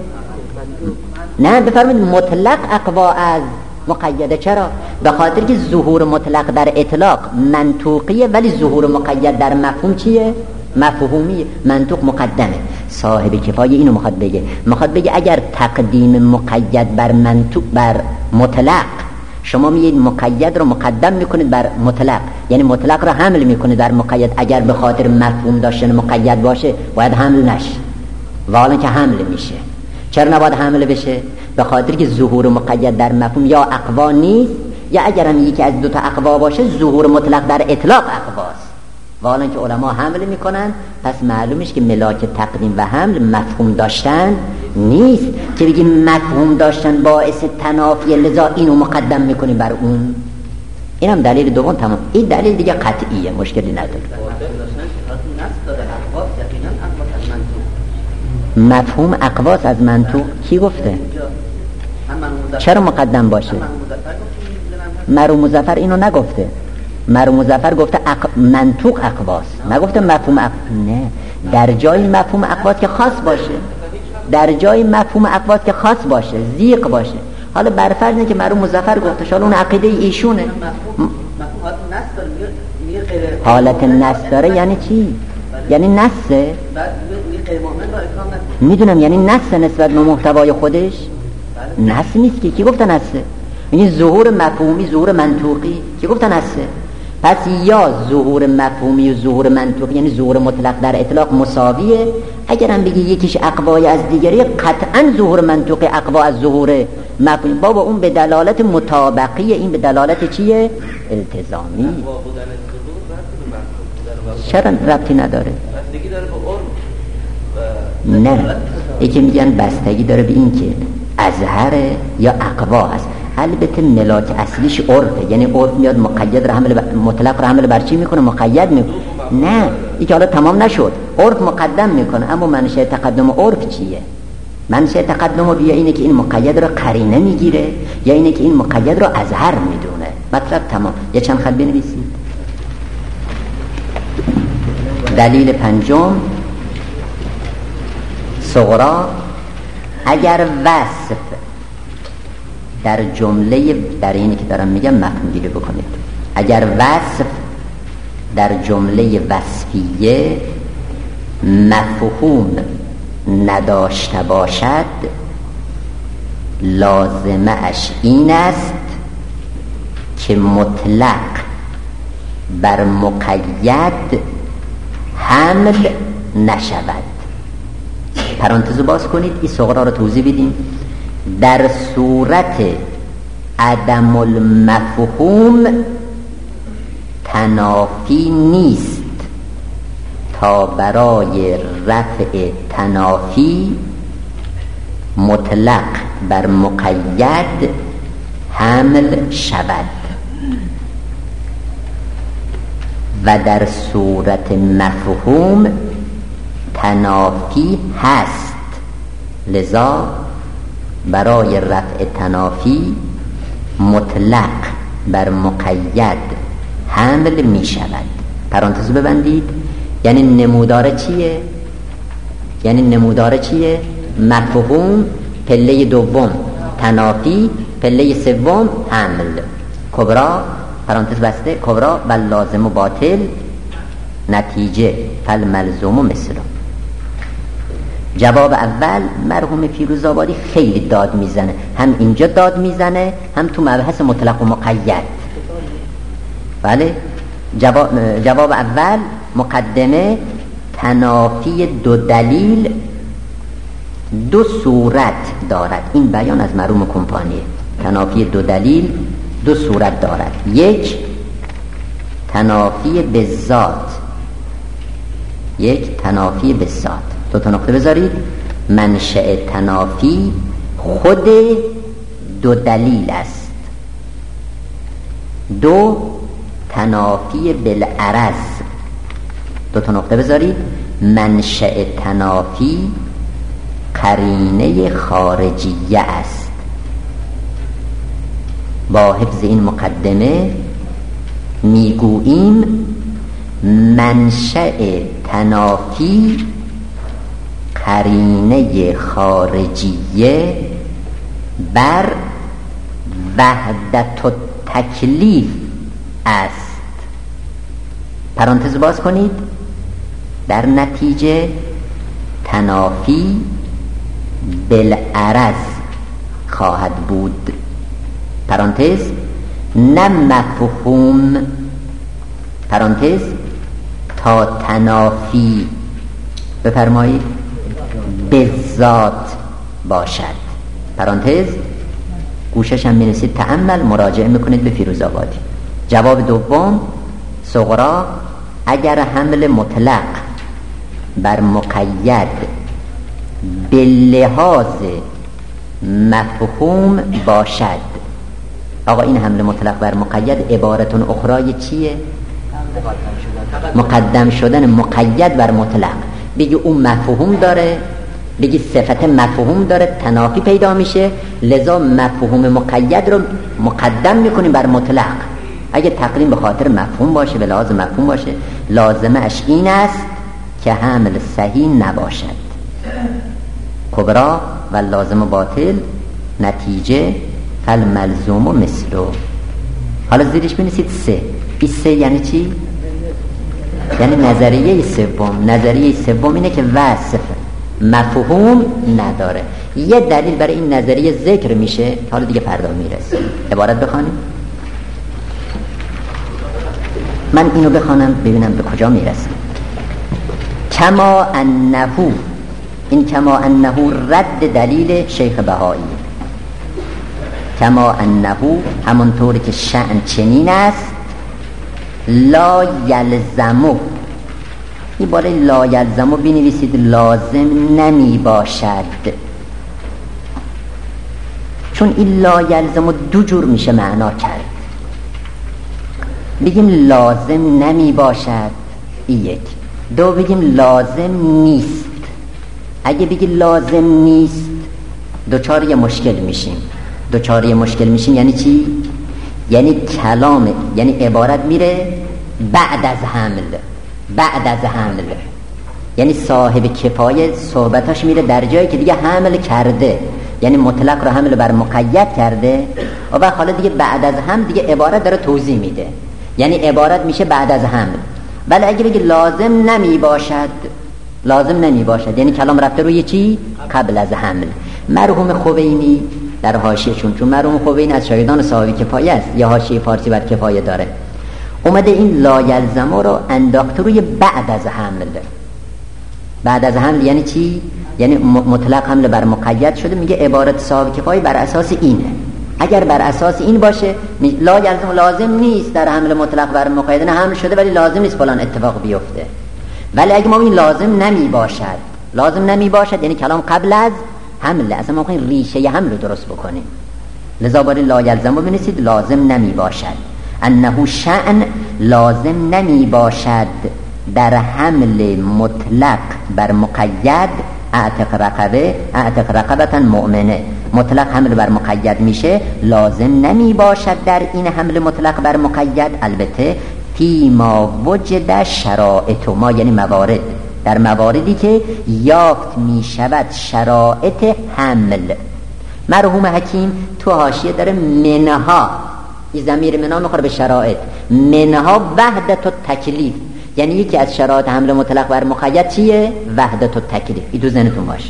نه بفرمایید مطلق اقوا از مقیده. چرا؟ به خاطر که ظهور مطلق در اطلاق منطوقیه ولی ظهور مقید در مفهوم چیه؟ مفهومی. منطوق مقدمه. صاحب کفایه اینو میخواد بگه، میخواد بگه اگر تقدیم مقید بر منطوق بر مطلق، شما میید مقید رو مقدم میکنید بر مطلق، یعنی مطلق رو حمل میکنید بر مقید. اگر به خاطر مفهوم داشتن مقید باشه باید حمل نشه، والا که حمل میشه. چرا نباید حمل بشه؟ به خاطر که ظهور مقید در مفهوم یا اقوا نیست، یا اگر هم یکی از دو تا اقوا باشه ظهور مطلق در اطلاق اقواست. والا که علما حمل میکنن، پس معلومش که ملاک تقدیم و حمل مفهوم داشتن نیست که بگیم مفهوم داشتن باعث تنافی لذا اینو مقدم میکنیم بر اون. اینم دلیل دوم. تمام. این دلیل دیگه قطعیه، مشکلی نداره. مفهوم اقواس از منطوق کی گفته؟ چرا مقدم باشه؟ مرو مظفر اینو نگفته. مرو مظفر گفته اق... منطوق اقواس، نگفته مفهوم اق... نه، در جای مفهوم اقواس که خاص باشه، در جای مفهوم اقواس که خاص باشه، زیق باشه. حالا برفرض اینه که مرو مظفر گفته، حالا اون عقیده ایشونه. حالت نص داره یعنی چی؟ یعنی نصه؟ میدونم یعنی نصه نسبت به محتوای خودش؟ نص نیست که، کی گفته نصه؟ یعنی ظهور مفهومی ظهور منطوقی، کی گفته نصه؟ پس یا ظهور مفهومی و ظهور منطوقی یعنی ظهور مطلق در اطلاق مساویه. اگرم بگی یکیش اقوای از دیگری، قطعا ظهور منطوقی اقوا از ظهور مفهومی. بابا اون به دلالت مطابقی، این به دلالت چیه؟ التزامی. چرا ربطی نداره؟ بستگی داره به عرف. نه، یکی میگن بستگی داره به این که اظهر یا اقوا هست. البته ملاک اصلیش عرفه، یعنی عرف میاد مقید را حمل بر... مطلق را حمل بر چی میکنه؟ مقید میکنه. نه، این که حالا تمام نشد، عرف مقدم میکنه. اما منشأ تقدم عرف چیه؟ منشأ تقدم عرف یا اینه که این مقید را قرینه میگیره، یا اینه که این مقید را اظهر میدونه. مطلب تمام. یه چند خط بنویسید. دلیل پنجم، صغرا اگر وصف در جمله، در اینی که دارم میگم مفهوم گیری بکنید، اگر وصف در جمله وصفیه مفهوم نداشته باشد، لازمه اش این است که مطلق بر مقید حمل نشود. پرانتز باز کنید، این صغرا رو توضیح بدیم. در صورت عدم المفهوم تنافی نیست تا برای رفع تنافی مطلق بر مقید حمل شود و در صورت مفهوم تنافی هست، لذا برای رفع تنافی مطلق بر مقید حمل می شود. پرانتز ببندید. یعنی نمودار چیه؟ یعنی نمودار چیه؟ مفهوم، پله دوم تنافی، پله سوم حمل. کبرا، پرانتز بسته، کبرا و لازم و باطل نتیجه فالملزوم و مثله. جواب اول مرحوم فیروزآبادی خیلی داد میزنه، هم اینجا داد میزنه هم تو مبحث مطلق و مقید. بله، جواب, جواب اول مقدمه، تنافی دو دلیل دو صورت دارد. این بیان از مرحوم کمپانیه. تنافی دو دلیل دو صورت دارد. یک، تنافی به ذات، یک تنافی به ذات. دو تا نقطه بذارید. منشأ تنافی خود دو دلیل است. دو، تنافی بالعرض. دو تا نقطه بذارید. منشأ تنافی قرینه خارجیه است. با حفظ این مقدمه میگوییم منشأ تنافی قرینه خارجیه بر وحدت التکلیف است. پرانتز باز کنید. در نتیجه تنافی بالعرض خواهد بود. پرانتز نه مفهوم، پرانتز تا تنافی بفرمایید به ذات باشد. پرانتز گوشش هم میرسید تأمل، مراجعه میکنید به فیروزآبادی. جواب دوم، صغرا اگر حمل مطلق بر مقید به لحاظ مفهوم باشد. آقا این حمل مطلق بر مقید عبارتون اخرای چیه؟ مقدم شدن مقید بر مطلق. بگی اون مفهوم داره بگی صفت مفهوم داره تنافی پیدا میشه، لذا مفهوم مقید رو مقدم میکنیم بر مطلق. اگه تقدیم به خاطر مفهوم باشه، به لحاظ مفهوم باشه، لازمه اش این است که حمل صحیح نباشد. کبرا و لازم باطل نتیجه فالملزوم و مثلو. حالا زیرش بنویسید سه. این سه یعنی چی؟ یعنی نظریه سوم. نظریه سوم اینه که وصف مفهوم نداره. یه دلیل برای این نظریه ذکر میشه، حالا دیگه فردا میرسه. عبارت بخوانیم. من اینو بخوانم ببینم به کجا میرسه. کما انه، این کما انه رد دلیل شیخ بهایی. کما انه همونطوری که شأن چنین است، لا یلزمو، این بالای لا یلزمو بنویسید لازم نمی باشد، چون این لا یلزمو دو جور میشه معنا کرد. بگیم لازم نمی باشد، این یک. دو بگیم لازم نیست. اگه بگی لازم نیست دوچار یه مشکل میشیم. دوچار یه مشکل میشیم یعنی چی؟ یعنی کلام، یعنی عبارت میره بعد از حمل. بعد از حمل یعنی صاحب کفایه صحبتاش میره در جایی که دیگه حمل کرده، یعنی مطلق رو حمل بر مقید کرده و بعد حالا دیگه بعد از حمل دیگه عبارت داره توضیح میده، یعنی عبارت میشه بعد از حمل. ولی اگه بگی لازم نمی باشد، لازم نمی باشد یعنی کلام رفته روی چی؟ قبل از حمل. مرحوم خوینی در حاشیه، چون چون مرحوم خوینی از شاگردان صاحب کفایه است، یا حاشیه فارسی بر کفایه داره، اومده این لا یلزمو رو انداخته روی بعد از حمل. بعد از حمل یعنی چی؟ یعنی مطلق حمل بر مقید شده، میگه عبارت صاحب کفایه بر اساس اینه. اگر بر اساس این باشه لا یلزم، لازم نیست در حمل مطلق بر مقید، نه حمل شده ولی لازم نیست فلان اتفاق بیفته. ولی اگه ما این لازم نمی باشد، لازم نمی باشد یعنی کلام قبل از حمل، اصلا ما میخوایم ریشه حمل رو درست بکنیم. لذا باری لا یلزم رو بنویسید لازم نمی باشد. انه شأن لازم نمی باشد در حمل مطلق بر مقید، اعتق رقبه اعتق رقبتا مؤمنه. مطلق حمل بر مقید میشه، لازم نمی باشد در این حمل مطلق بر مقید، البته فی ما وجد شرائط، ما یعنی موارد، در مواردی که یافت می شود شرائط حمل. مرحوم حکیم تو حاشیه داره منها، این ضمیر منها میخوره به شرائط، منها وحدت التکلیف، یعنی یکی از شرایط حمل مطلق بر مقید چیه؟ وحدت التکلیف. این تو ذهنتون باشه.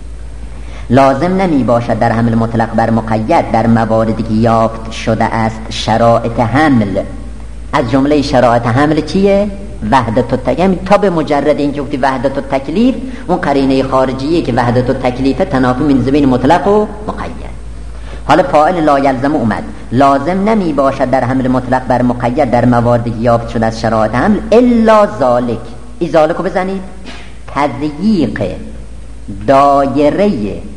لازم نمی باشد در حمل مطلق بر مقید در مواردی که یافت شده است شرایط حمل. از جمله شرایط حمل چیه؟ وحدت التکلیف. تا به مجرد اینکه گفتی وحدت التکلیف، اون قرینه خارجیه که وحدت التکلیف تنافی من بین مطلق و مقید. حالا فاعل لا یلزم اومد، لازم نمی باشد در حمل مطلق بر مقید در مواردی که یافت شده از شرایط حمل الا ذالک. این ذالک رو بزنید، تضییق دایره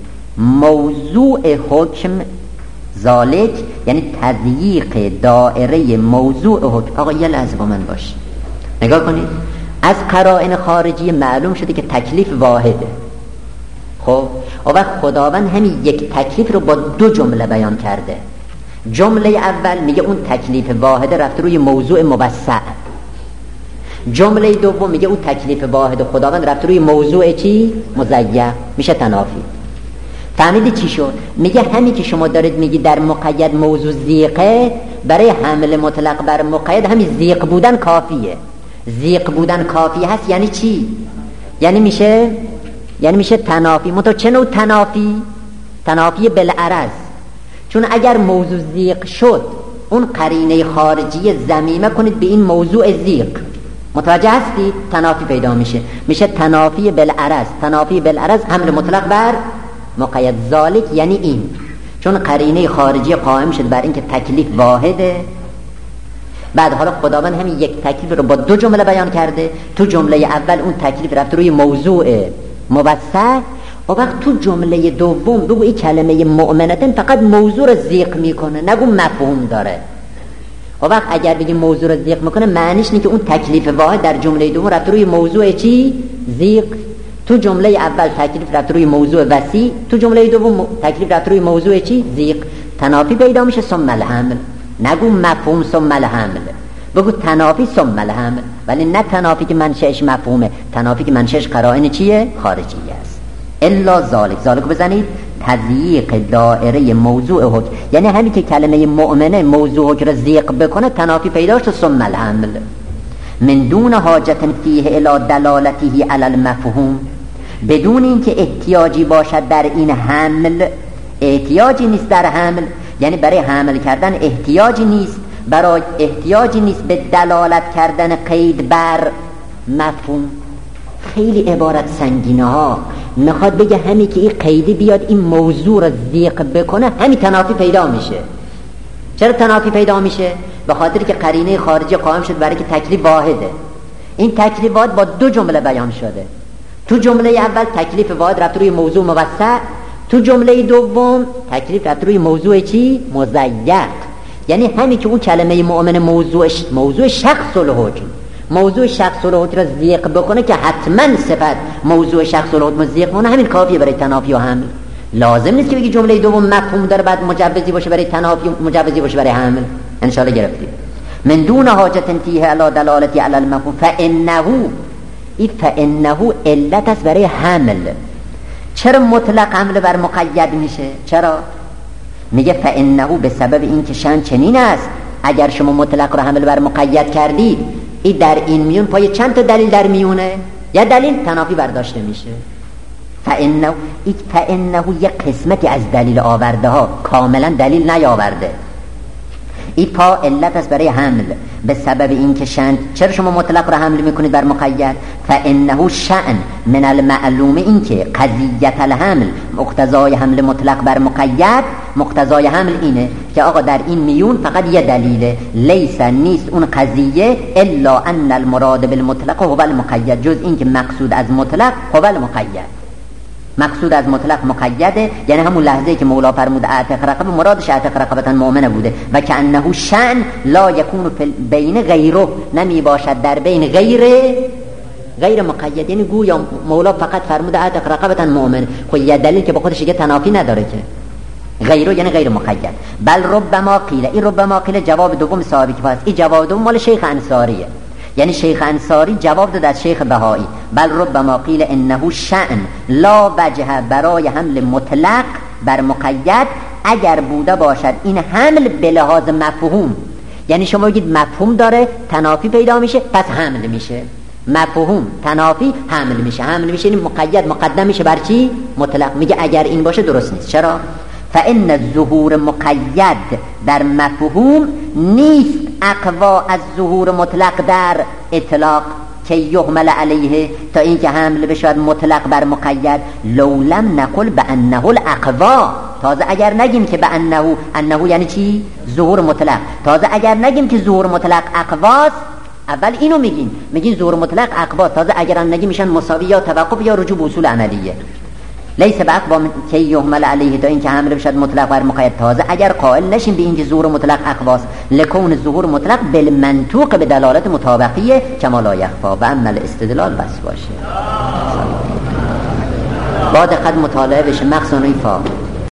موضوع حکم. ذالک یعنی تضییق دایره موضوع حکم. آقا یه لحظه با من باش، نگاه کنید. از قرائن خارجی معلوم شده که تکلیف واحده. خب و وقت خداوند همین یک تکلیف رو با دو جمله بیان کرده. جمله اول میگه اون تکلیف واحده رفته روی موضوع موسع. جمله دوم میگه اون تکلیف واحد خداوند رفته روی موضوع چی؟ مضیق. میشه تنافی. فهمیدی چی شد؟ میگه همین که شما دارید میگی در مقید موضوع زیقه، برای حمل مطلق بر مقید همین زیق بودن کافیه. زیق بودن کافی هست یعنی چی؟ یعنی میشه یعنی میشه تنافی. منتها چه نوع تنافی؟ تنافی بالعرض. چون اگر موضوع زیق شد، اون قرینه خارجی ضمیمه کنید به این موضوع زیق، متوجه هستی؟ تنافی پیدا میشه. میشه تنافی بالعرض. تنافی بالعرض حمل مطلق بر مقید. ذالک یعنی این، چون قرینه خارجی قائم شد بر این که تکلیف واحده. بعد حالا خداوند همین یک تکلیف رو با دو جمله بیان کرده. تو جمله اول اون تکلیف رفت روی موضوع موسع، و وقت تو جمله دوم بگو این کلمه مؤمنتن فقط موضوع رو زیق میکنه، نگو مفهوم داره. و وقت اگر بگی موضوع رو زیق میکنه، معنیش اینه که اون تکلیف واحد در جمله دوم رفت روی موضوع چی؟ زیق. تو جمله اول تکلیف رفت روی موضوع وسیع، تو جمله دوم تکلیف رفت روی موضوع چی؟ ضیق. تنافی پیدا میشه ثم الحمل. نگو مفهوم ثم الحمل، بگو تنافی ثم الحمل. ولی نه تنافی که منشأش مفهومه، تنافی که منشأش قرائن چیه؟ خارجیه است. الا ذالک، ذالک بزنید تضییق دائره موضوع حکم، یعنی همین که کلمه مؤمنه موضوع حکم را ضیق بکنه تنافی پیدا شد ثم الحمل. من دون حاجت فیه الی دلالته علی المفهوم، بدون اینکه احتیاجی باشد در این حمل. احتیاجی نیست در حمل، یعنی برای حمل کردن احتیاجی نیست، برای احتیاجی نیست به دلالت کردن قید بر مفهوم. خیلی عبارت سنگینه ها. میخواد بگه همین که این قیدی بیاد این موضوع را ضیق بکنه همین تنافی پیدا میشه. چرا تنافی پیدا میشه؟ به خاطر که قرینه خارجی قائم شد برای که تکلیف واحده. این تکلیفات با دو جمله بیان شده. تو جمله اول تکلیف واحد رفت روی موضوع موسع، تو جمله دوم تکلیف رفت روی موضوع چی؟ مضیق. یعنی همین که اون کلمه مؤمن موضوعش موضوع شخص الحکم، موضوع شخص الحکم را ضیق بکنه که حتما صفت موضوع شخص الحکم ضیق کنه، همین کافیه برای تنافی و حمل. لازم نیست که بگی جمله دوم مفهوم داره بعد مجوزی باشه برای تنافی و مجوزی باشه برای حمل. ان شاء الله گرفتید. من دون حاجت فیه علی دلالتی علی المفهوم فانه، این فانه علت است برای حمل. چرا مطلق حمل بر مقید میشه؟ چرا؟ میگه فانه به سبب این که شأن چنین است اگر شما مطلق را حمل بر مقید کردید، این در این میون پای چند تا دلیل در میونه، یا دلیل تنافی برداشته میشه. فانه این فانه یک قسمتی از دلیل آورده ها کاملا دلیل نیاورده. این پا علت است برای حمل به سبب این که شأن. چرا شما مطلق را حمل میکنید بر مقید؟ فانه شأن من المعلوم، این که قضیت الحمل مقتضای حمل مطلق بر مقید، مقتضای حمل اینه که آقا در این میون فقط یه دلیله، لیس نیست اون قضیه الا ان المراد بالمطلق هو المقید، جز این که مقصود از مطلق هو المقید. مقصود از مطلق مقیده، یعنی همون لحظه که مولا فرمود اعتق رقبه، مرادش اعتق رقبتا مؤمنه بوده. و که انه شأن لا یکون بین غیره، نمی باشد در بین غیر غیر مقید، یعنی گویا مولا فقط فرمود اعتق رقبتا مؤمنه، خب یه دلیل که با خودش یه تنافی نداره که غیره، یعنی غیر مقید. بل ربما قیل، این ربما قیل جواب دوم صاحب کفایت، این جواب دوم مال شیخ انصاریه، یعنی شیخ انصاری جواب داد از شیخ بهایی. بل ربما قیل انه شأن لا وجه برای حمل مطلق بر مقید اگر بوده باشد این حمل به لحاظ مفهوم، یعنی شما بگید مفهوم داره تنافی پیدا میشه پس حمل میشه، مفهوم تنافی حمل میشه، حمل میشه یعنی مقید مقدم میشه بر چی؟ مطلق. میگه اگر این باشه درست نیست. چرا؟ فإن الظهور مقید در مفهوم نیست اقوا از ظهور مطلق در اطلاق که یحمل علیه، تا این که حمل بشود مطلق بر مقید. لو لم نقل بانه الاقوا، تازه اگر نگیم که بانه، انه یعنی چی؟ ظهور مطلق. تازه اگر نگیم که ظهور مطلق اقواست، اول اینو میگیم میگین ظهور مطلق اقوا، تازه اگر هم نگیم میشن مساوی یا توقف یا رجوع به اصول عملیه. لیس باقوا که یحمل علیه، تا این که حمل بشد مطلق بر مقید. تازه اگر قائل نشیم به این که ظهور مطلق اقواست، لکون ظهور مطلق بالمنطوق به دلالت مطابقیه کما لا یخفا و اما الاستدلال بس باشه. با دقت مطالعه بشه مخصوصا این فا